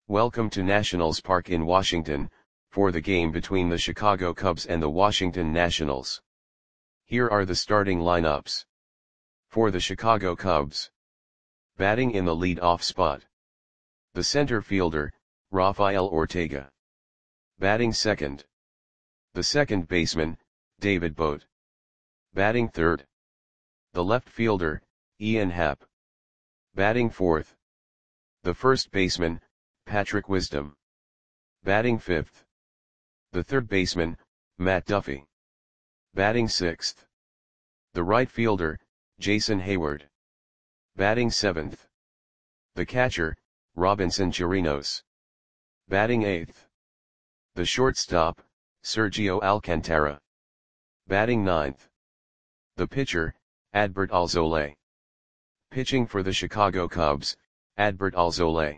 Welcome to Nationals Park in Washington, for the game between the Chicago Cubs and the Washington Nationals. Here are the starting lineups. For the Chicago Cubs. Batting in the lead-off spot. The center fielder, Rafael Ortega. Batting second. The second baseman, David Bote. Batting third. The left fielder, Ian Happ. Batting fourth. The first baseman, Patrick Wisdom. Batting fifth. The third baseman, Matt Duffy. Batting sixth. The right fielder, Jason Heyward. Batting seventh. The catcher, Robinson Chirinos. Batting eighth. The shortstop, Sergio Alcantara. Batting ninth. The pitcher, Adbert Alzolay. Pitching for the Chicago Cubs, Adbert Alzolay.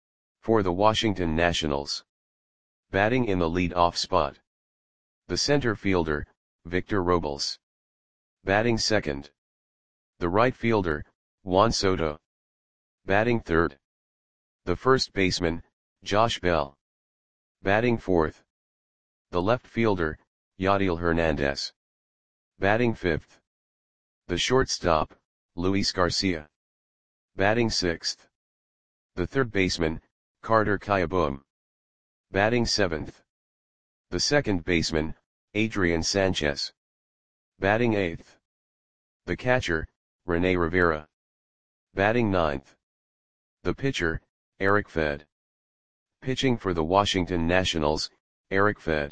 For the Washington Nationals. Batting in the lead-off spot. The center fielder, Victor Robles. Batting second. The right fielder, Juan Soto. Batting third. The first baseman, Josh Bell. Batting fourth. The left fielder, Yadiel Hernandez. Batting fifth. The shortstop, Luis Garcia. Batting sixth. The third baseman, Carter Kieboom. Batting seventh. The second baseman, Adrian Sanchez. Batting eighth. The catcher, Rene Rivera. Batting ninth. The pitcher, Eric Fed. Pitching for the Washington Nationals, Eric Fed.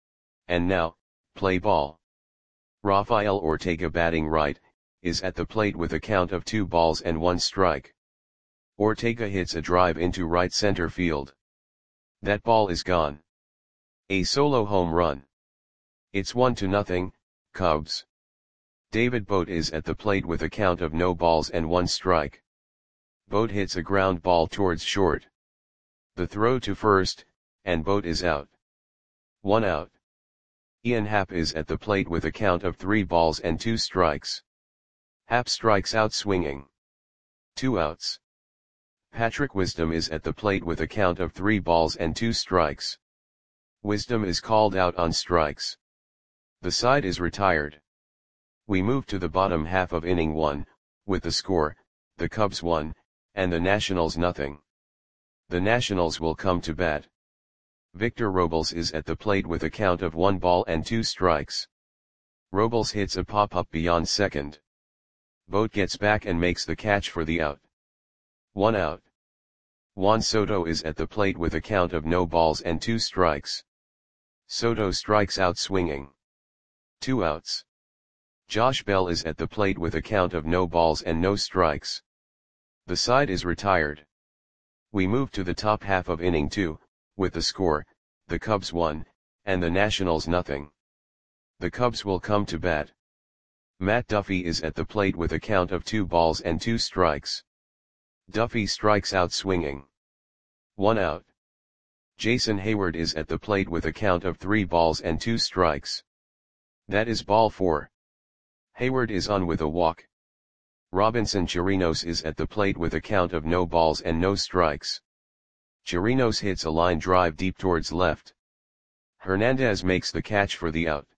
And now, play ball. Rafael Ortega batting right, is at the plate with a count of 2 balls and 1 strike. Ortega hits a drive into right center field. That ball is gone. A solo home run. It's 1-0, Cubs. David Bote is at the plate with a count of no balls and 1 strike. Bote hits a ground ball towards short. The throw to first, and Bote is out. 1 out. Ian Happ is at the plate with a count of 3 balls and 2 strikes. Happ strikes out swinging. 2 outs. Patrick Wisdom is at the plate with a count of 3 balls and 2 strikes. Wisdom is called out on strikes. The side is retired. We move to the bottom half of inning 1, with the score, the Cubs 1, and the Nationals nothing. The Nationals will come to bat. Victor Robles is at the plate with a count of 1 ball and 2 strikes. Robles hits a pop-up beyond second. Bote gets back and makes the catch for the out. 1 out. Juan Soto is at the plate with a count of no balls and 2 strikes. Soto strikes out swinging. 2 outs. Josh Bell is at the plate with a count of no balls and no strikes. The side is retired. We move to the top half of inning 2, with the score, the Cubs 1, and the Nationals nothing. The Cubs will come to bat. Matt Duffy is at the plate with a count of 2 balls and 2 strikes. Duffy strikes out swinging. 1 out. Jason Heyward is at the plate with a count of 3 balls and 2 strikes. That is ball 4. Heyward is on with a walk. Robinson Chirinos is at the plate with a count of no balls and no strikes. Chirinos hits a line drive deep towards left. Hernandez makes the catch for the out.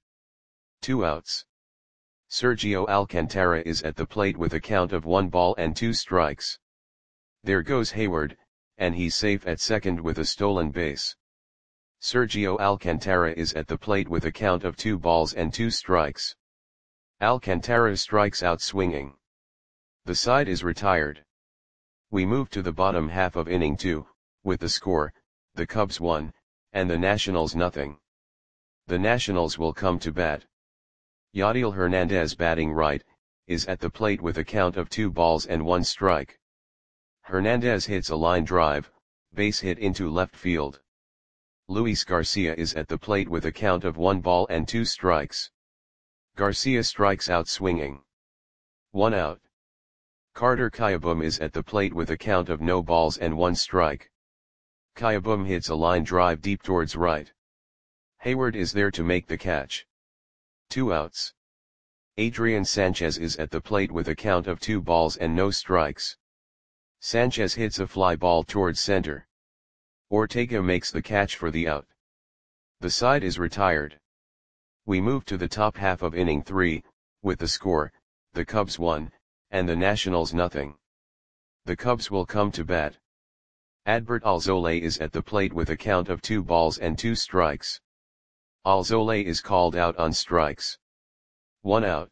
2 outs. Sergio Alcantara is at the plate with a count of 1 ball and 2 strikes. There goes Heyward, and he's safe at second with a stolen base. Sergio Alcantara is at the plate with a count of 2 balls and 2 strikes. Alcantara strikes out swinging. The side is retired. We move to the bottom half of inning 2, with the score, the Cubs 1, and the Nationals nothing. The Nationals will come to bat. Yadiel Hernandez batting right, is at the plate with a count of 2 balls and 1 strike. Hernandez hits a line drive, base hit into left field. Luis Garcia is at the plate with a count of 1 ball and 2 strikes. Garcia strikes out swinging. 1 out. Carter Kieboom is at the plate with a count of no balls and 1 strike. Kieboom hits a line drive deep towards right. Heyward is there to make the catch. 2 outs. Adrian Sanchez is at the plate with a count of 2 balls and no strikes. Sanchez hits a fly ball towards center. Ortega makes the catch for the out. The side is retired. We move to the top half of inning 3, with the score, the Cubs 1, and the Nationals nothing. The Cubs will come to bat. Adbert Alzolay is at the plate with a count of 2 balls and 2 strikes. Alzolay is called out on strikes. 1 out.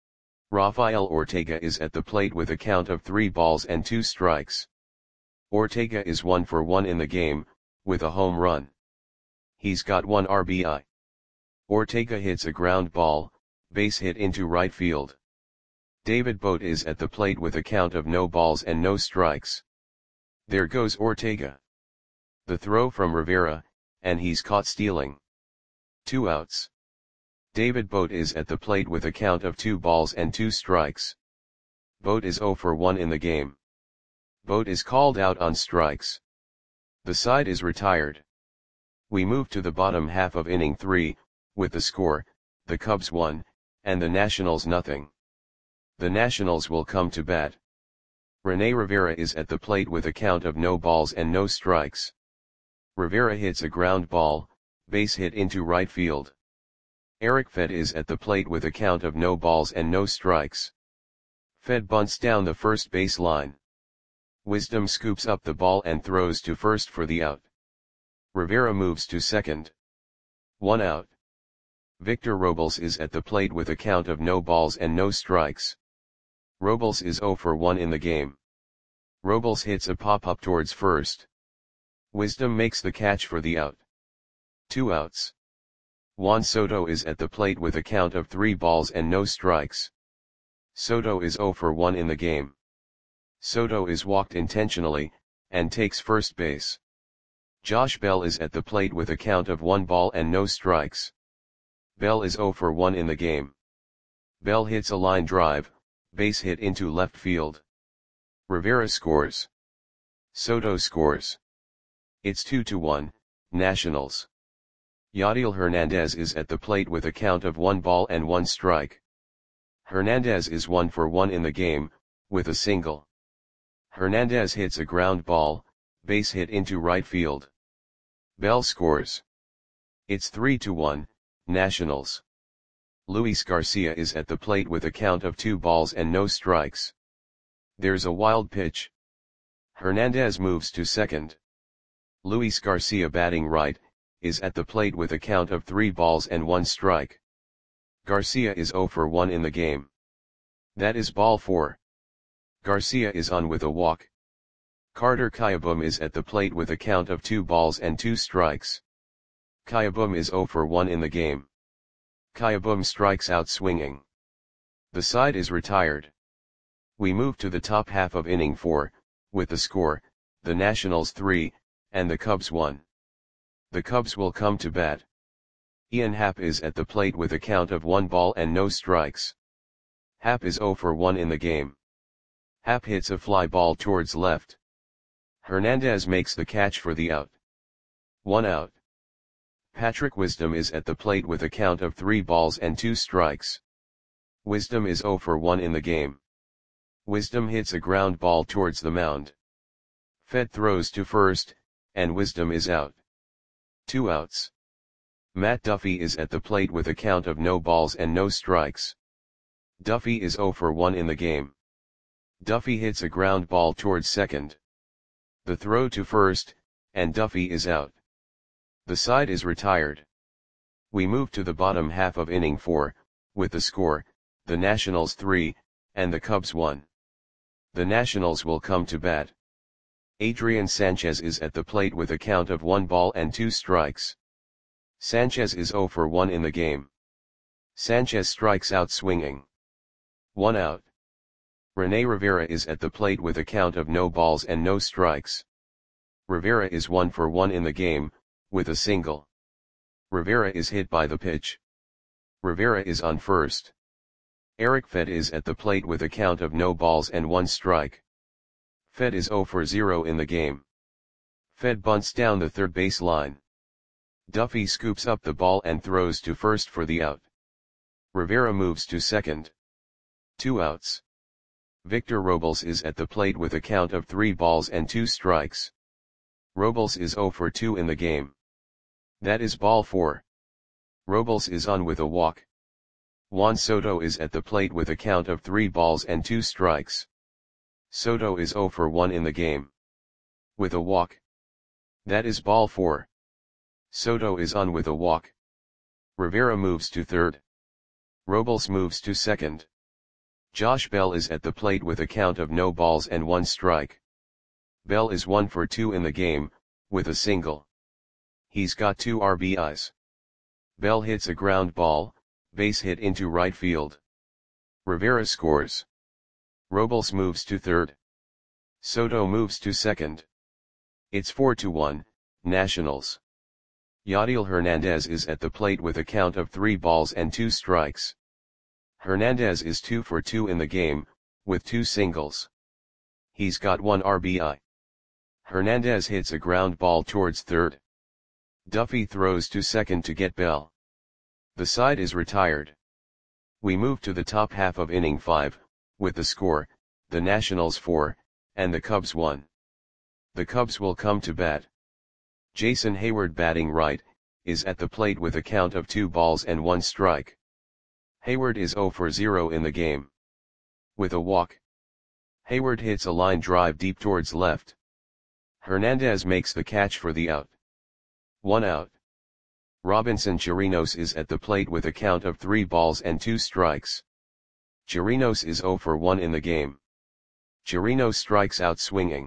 Rafael Ortega is at the plate with a count of 3 balls and 2 strikes. Ortega is 1 for 1 in the game, with a home run. He's got 1 RBI. Ortega hits a ground ball, base hit into right field. David Bote is at the plate with a count of no balls and no strikes. There goes Ortega. The throw from Rivera, and he's caught stealing. 2 outs. David Bote is at the plate with a count of 2 balls and 2 strikes. Bote is 0 for 1 in the game. Bote is called out on strikes. The side is retired. We move to the bottom half of inning 3, with the score, the Cubs 1, and the Nationals nothing. The Nationals will come to bat. Rene Rivera is at the plate with a count of no balls and no strikes. Rivera hits a ground ball, base hit into right field. Eric Fed is at the plate with a count of no balls and no strikes. Fed bunts down the first base line. Wisdom scoops up the ball and throws to first for the out. Rivera moves to second. 1 out. Victor Robles is at the plate with a count of no balls and no strikes. Robles is 0 for 1 in the game. Robles hits a pop-up towards first. Wisdom makes the catch for the out. 2 outs. Juan Soto is at the plate with a count of 3 balls and no strikes. Soto is 0 for 1 in the game. Soto is walked intentionally, and takes first base. Josh Bell is at the plate with a count of 1 ball and no strikes. Bell is 0 for 1 in the game. Bell hits a line drive, base hit into left field. Rivera scores. Soto scores. It's 2-1, Nationals. Yadiel Hernandez is at the plate with a count of 1 ball and 1 strike. Hernandez is 1 for 1 in the game, with a single. Hernandez hits a ground ball, base hit into right field. Bell scores. It's 3-1, Nationals. Luis Garcia is at the plate with a count of 2 balls and no strikes. There's a wild pitch. Hernandez moves to second. Luis Garcia, batting right, is at the plate with a count of 3 balls and 1 strike. Garcia is 0 for 1 in the game. That is ball 4. Garcia is on with a walk. Carter Kieboom is at the plate with a count of 2 balls and 2 strikes. Kieboom is 0 for 1 in the game. Kieboom strikes out swinging. The side is retired. We move to the top half of inning 4, with the score, the Nationals 3, and the Cubs 1. The Cubs will come to bat. Ian Happ is at the plate with a count of 1 ball and no strikes. Happ is 0 for 1 in the game. Happ hits a fly ball towards left. Hernandez makes the catch for the out. 1 out. Patrick Wisdom is at the plate with a count of 3 balls and 2 strikes. Wisdom is 0 for 1 in the game. Wisdom hits a ground ball towards the mound. Fed throws to first, and Wisdom is out. 2 outs. Matt Duffy is at the plate with a count of no balls and no strikes. Duffy is 0 for 1 in the game. Duffy hits a ground ball towards second. The throw to first, and Duffy is out. The side is retired. We move to the bottom half of inning 4, with the score, the Nationals 3, and the Cubs 1. The Nationals will come to bat. Adrian Sanchez is at the plate with a count of 1 ball and 2 strikes. Sanchez is 0 for 1 in the game. Sanchez strikes out swinging. 1 out. Rene Rivera is at the plate with a count of no balls and no strikes. Rivera is 1 for 1 in the game, with a single. Rivera is hit by the pitch. Rivera is on first. Eric Fed is at the plate with a count of no balls and 1 strike. Fed is 0 for 0 in the game. Fed bunts down the third base line. Duffy scoops up the ball and throws to first for the out. Rivera moves to second. 2 outs. Victor Robles is at the plate with a count of 3 balls and 2 strikes. Robles is 0 for 2 in the game. That is ball 4. Robles is on with a walk. Juan Soto is at the plate with a count of 3 balls and 2 strikes. Soto is 0 for 1 in the game. With a walk. That is ball 4. Soto is on with a walk. Rivera moves to third. Robles moves to second. Josh Bell is at the plate with a count of no balls and 1 strike. Bell is 1 for 2 in the game, with a single. He's got 2 RBIs. Bell hits a ground ball, base hit into right field. Rivera scores. Robles moves to third. Soto moves to second. It's 4-1, Nationals. Yadiel Hernandez is at the plate with a count of 3 balls and 2 strikes. Hernandez is 2 for 2 in the game, with 2 singles. He's got 1 RBI. Hernandez hits a ground ball towards third. Duffy throws to second to get Bell. The side is retired. We move to the top half of inning 5, with the score, the Nationals 4, and the Cubs 1. The Cubs will come to bat. Jason Heyward, batting right, is at the plate with a count of 2 balls and 1 strike. Heyward is 0 for 0 in the game. With a walk. Heyward hits a line drive deep towards left. Hernandez makes the catch for the out. 1 out. Robinson Chirinos is at the plate with a count of 3 balls and 2 strikes. Chirinos is 0 for 1 in the game. Chirinos strikes out swinging.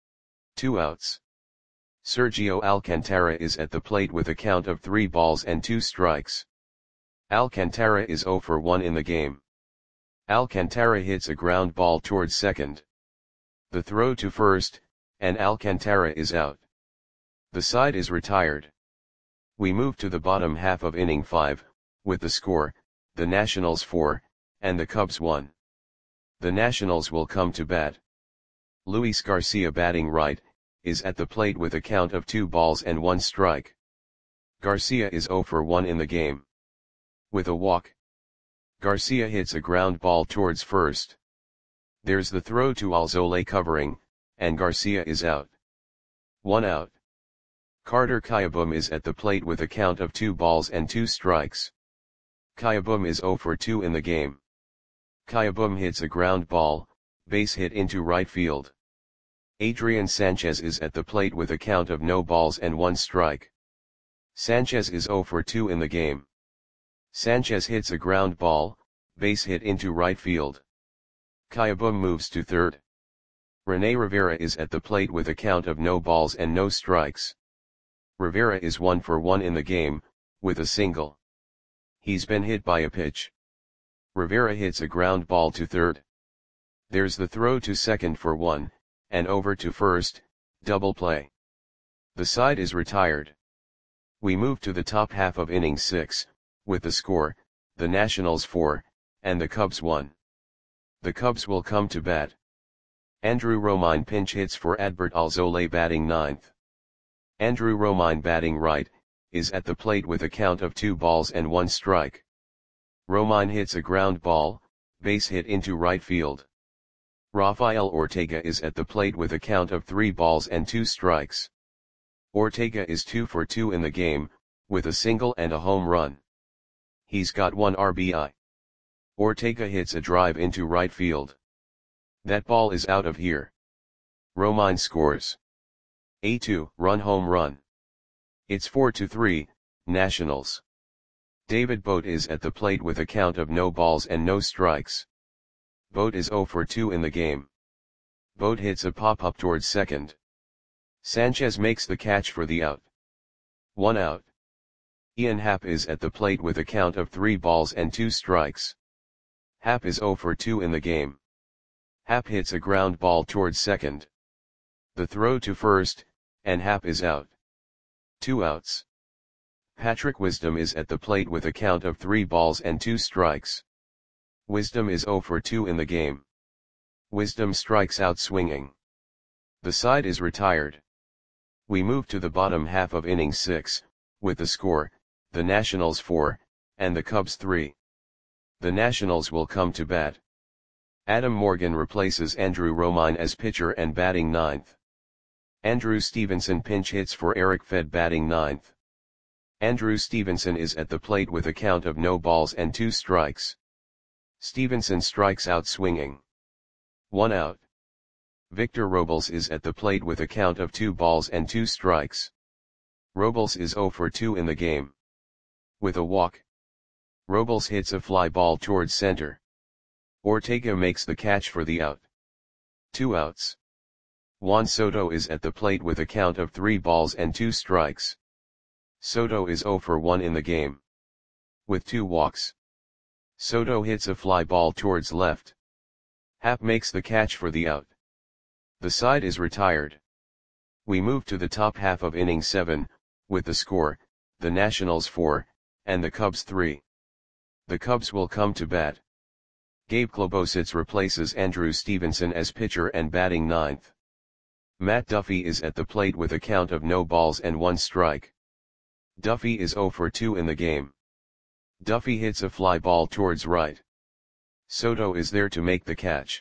2 outs. Sergio Alcantara is at the plate with a count of 3 balls and 2 strikes. Alcantara is 0 for 1 in the game. Alcantara hits a ground ball towards second. The throw to first, and Alcantara is out. The side is retired. We move to the bottom half of inning 5, with the score, the Nationals 4, and the Cubs 1. The Nationals will come to bat. Luis Garcia, batting right, is at the plate with a count of 2 balls and 1 strike. Garcia is 0 for 1 in the game. With a walk. Garcia hits a ground ball towards first. There's the throw to Alzolay covering, and Garcia is out. 1 out. Carter Kieboom is at the plate with a count of 2 balls and 2 strikes. Kieboom is 0 for 2 in the game. Kieboom hits a ground ball, base hit into right field. Adrian Sanchez is at the plate with a count of no balls and 1 strike. Sanchez is 0 for 2 in the game. Sanchez hits a ground ball, base hit into right field. Kieboom moves to third. Rene Rivera is at the plate with a count of no balls and no strikes. Rivera is 1 for 1 in the game, with a single. He's been hit by a pitch. Rivera hits a ground ball to third. There's the throw to second for 1, and over to first, double play. The side is retired. We move to the top half of inning 6, with the score, the Nationals 4, and the Cubs 1. The Cubs will come to bat. Andrew Romine pinch hits for Adbert Alzolay, batting ninth. Andrew Romine, batting right, is at the plate with a count of 2 balls and 1 strike. Romine hits a ground ball, base hit into right field. Rafael Ortega is at the plate with a count of 3 balls and 2 strikes. Ortega is 2 for 2 in the game, with a single and a home run. He's got 1 RBI. Ortega hits a drive into right field. That ball is out of here. Romine scores a 2-run home run. It's 4-3, Nationals. David Bote is at the plate with a count of no balls and no strikes. Bote is 0 for 2 in the game. Bote hits a pop-up towards second. Sanchez makes the catch for the out. 1 out. Ian Happ is at the plate with a count of 3 balls and 2 strikes. Happ is 0 for 2 in the game. Happ hits a ground ball towards second. The throw to first, and Happ is out. 2 outs. Patrick Wisdom is at the plate with a count of 3 balls and 2 strikes. Wisdom is 0 for 2 in the game. Wisdom strikes out swinging. The side is retired. We move to the bottom half of inning 6, with the score, the Nationals 4, and the Cubs 3. The Nationals will come to bat. Adam Morgan replaces Andrew Romine as pitcher and batting ninth. Andrew Stevenson pinch hits for Eric Fed batting ninth. Andrew Stevenson is at the plate with a count of no balls and 2 strikes. Stevenson strikes out swinging. 1 out. Victor Robles is at the plate with a count of 2 balls and 2 strikes. Robles is 0 for 2 in the game. With a walk. Robles hits a fly ball towards center. Ortega makes the catch for the out. 2 outs. Juan Soto is at the plate with a count of 3 balls and 2 strikes. Soto is 0 for 1 in the game. With 2 walks. Soto hits a fly ball towards left. Happ makes the catch for the out. The side is retired. We move to the top half of inning 7, with the score, the Nationals 4, and the Cubs 3. The Cubs will come to bat. Gabe Klobosits replaces Andrew Stevenson as pitcher and batting ninth. Matt Duffy is at the plate with a count of no balls and 1 strike. Duffy is 0 for 2 in the game. Duffy hits a fly ball towards right. Soto is there to make the catch.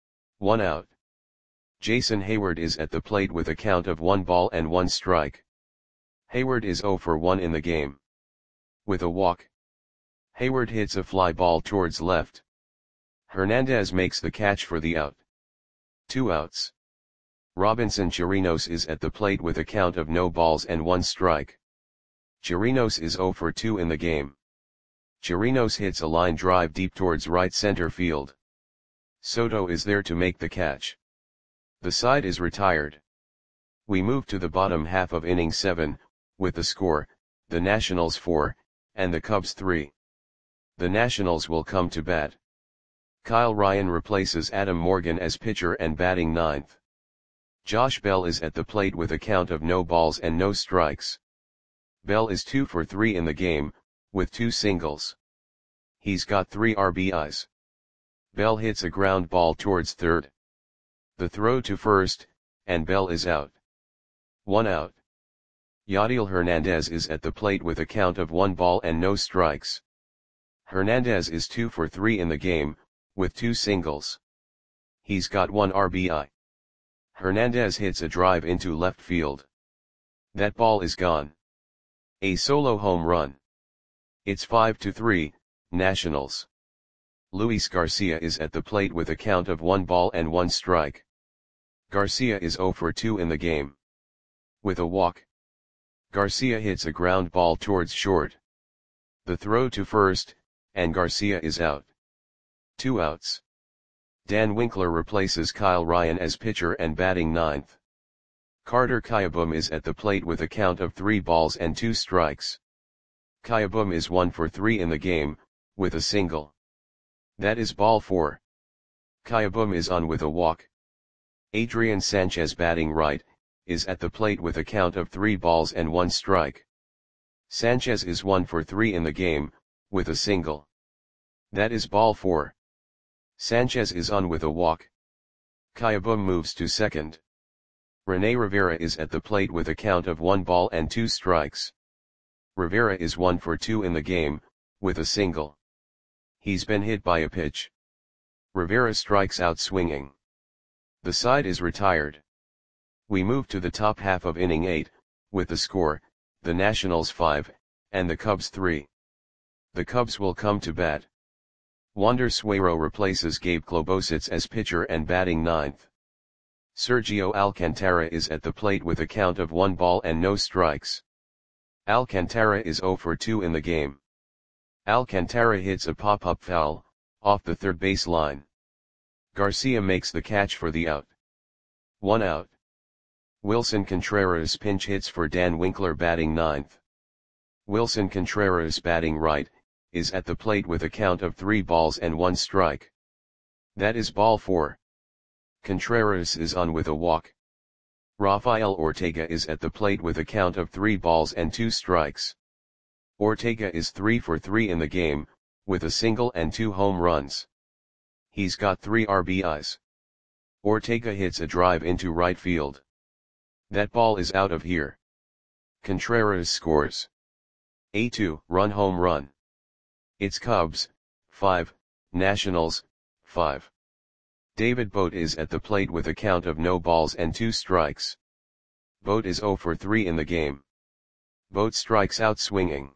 1 out. Jason Heyward is at the plate with a count of 1 ball and 1 strike. Heyward is 0 for 1 in the game. With a walk. Heyward hits a fly ball towards left. Hernandez makes the catch for the out. 2 outs. Robinson Chirinos is at the plate with a count of no balls and 1 strike. Chirinos is 0 for 2 in the game. Chirinos hits a line drive deep towards right center field. Soto is there to make the catch. The side is retired. We move to the bottom half of inning 7, with the score, the Nationals 4, and the Cubs 3. The Nationals will come to bat. Kyle Ryan replaces Adam Morgan as pitcher and batting ninth. Josh Bell is at the plate with a count of no balls and no strikes. Bell is 2 for 3 in the game, with 2 singles. He's got 3 RBIs. Bell hits a ground ball towards third. The throw to first, and Bell is out. 1 out. Yadiel Hernandez is at the plate with a count of 1 ball and no strikes. Hernandez is 2 for 3 in the game, with 2 singles. He's got 1 RBI. Hernandez hits a drive into left field. That ball is gone. A solo home run. It's 5-3, Nationals. Luis Garcia is at the plate with a count of 1 ball and 1 strike. Garcia is 0 for 2 in the game. With a walk. Garcia hits a ground ball towards short. The throw to first, and Garcia is out. 2 outs. Dan Winkler replaces Kyle Ryan as pitcher and batting ninth. Carter Kieboom is at the plate with a count of 3 balls and 2 strikes. Kieboom is 1 for 3 in the game, with a single. That is ball 4. Kieboom is on with a walk. Adrian Sanchez batting right, is at the plate with a count of 3 balls and 1 strike. Sanchez is 1 for 3 in the game, with a single. That is ball 4. Sanchez is on with a walk. Kieboom moves to second. Rene Rivera is at the plate with a count of 1 ball and 2 strikes. Rivera is 1 for 2 in the game, with a single. He's been hit by a pitch. Rivera strikes out swinging. The side is retired. We move to the top half of inning 8, with the score, the Nationals 5, and the Cubs 3. The Cubs will come to bat. Wander Suero replaces Gabe Klobosits as pitcher and batting ninth. Sergio Alcantara is at the plate with a count of 1 ball and no strikes. Alcantara is 0 for 2 in the game. Alcantara hits a pop-up foul, off the third base line. Garcia makes the catch for the out. 1 out. Wilson Contreras pinch hits for Dan Winkler batting ninth. Wilson Contreras batting right, is at the plate with a count of 3 balls and 1 strike. That is ball 4. Contreras is on with a walk. Rafael Ortega is at the plate with a count of 3 balls and 2 strikes. Ortega is 3 for 3 in the game, with a single and 2 home runs. He's got 3 RBIs. Ortega hits a drive into right field. That ball is out of here. Contreras scores a 2-run home run. It's Cubs, 5, Nationals, 5. David Bote is at the plate with a count of no balls and 2 strikes. Boat is 0 for 3 in the game. Boat strikes out swinging.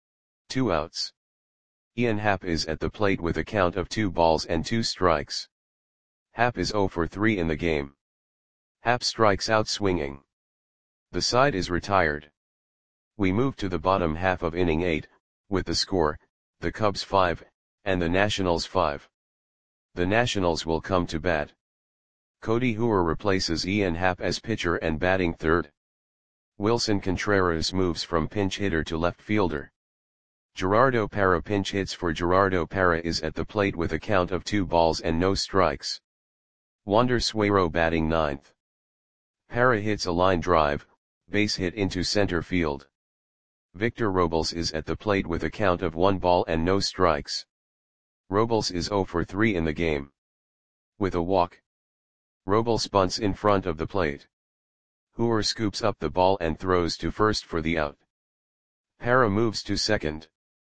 2 outs. Ian Happ is at the plate with a count of 2 balls and 2 strikes. Happ is 0 for 3 in the game. Happ strikes out swinging. The side is retired. We move to the bottom half of inning 8, with the score, the Cubs 5, and the Nationals 5. The Nationals will come to bat. Cody Hooer replaces Ian Happ as pitcher and batting third. Wilson Contreras moves from pinch hitter to left fielder. Gerardo Parra pinch hits for Gerardo Parra is at the plate with a count of 2 balls and no strikes. Wander Suero batting ninth. Parra hits a line drive, base hit into center field. Victor Robles is at the plate with a count of 1 ball and no strikes. Robles is 0 for 3 in the game. With a walk. Robles bunts in front of the plate. Hooer scoops up the ball and throws to first for the out. Parra moves to second.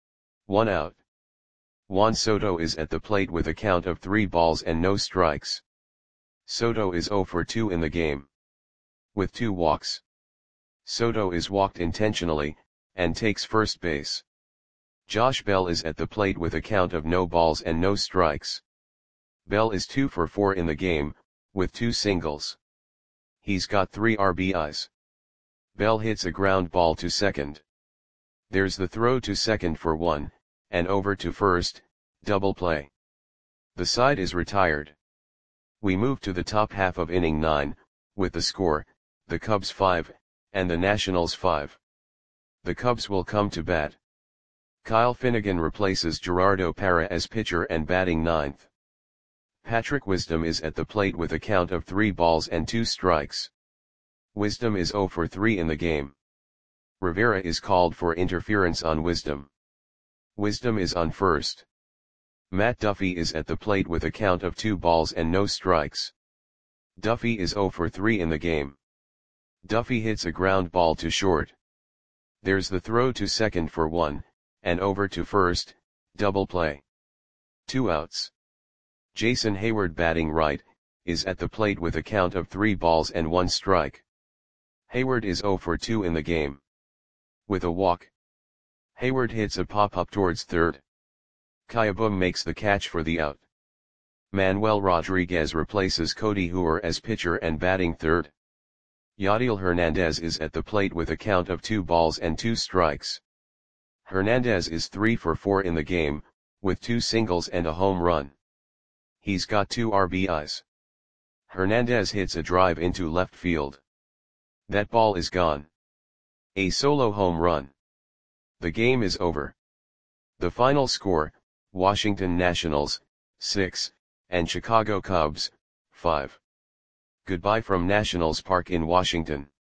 1 out. Juan Soto is at the plate with a count of 3 balls and no strikes. Soto is 0 for 2 in the game. With 2 walks. Soto is walked intentionally, and takes first base. Josh Bell is at the plate with a count of no balls and no strikes. Bell is 2 for 4 in the game, with 2 singles. He's got 3 RBIs. Bell hits a ground ball to second. There's the throw to second for 1, and over to first, double play. The side is retired. We move to the top half of inning 9, with the score, the Cubs 5, and the Nationals 5. The Cubs will come to bat. Kyle Finnegan replaces Gerardo Parra as pitcher and batting ninth. Patrick Wisdom is at the plate with a count of 3 balls and 2 strikes. Wisdom is 0 for 3 in the game. Rivera is called for interference on Wisdom. Wisdom is on first. Matt Duffy is at the plate with a count of 2 balls and no strikes. Duffy is 0 for 3 in the game. Duffy hits a ground ball to short. There's the throw to second for 1, and over to first, double play. 2 outs. Jason Hayward batting right, is at the plate with a count of 3 balls and 1 strike. Hayward is 0 for 2 in the game. With a walk. Hayward hits a pop-up towards third. Kayabum makes the catch for the out. Manuel Rodriguez replaces Cody Hooer as pitcher and batting third. Yadiel Hernandez is at the plate with a count of 2 balls and 2 strikes. Hernandez is 3 for 4 in the game, with 2 singles and a home run. He's got 2 RBIs. Hernandez hits a drive into left field. That ball is gone. A solo home run. The game is over. The final score, Washington Nationals, 6, and Chicago Cubs, 5. Goodbye from Nationals Park in Washington.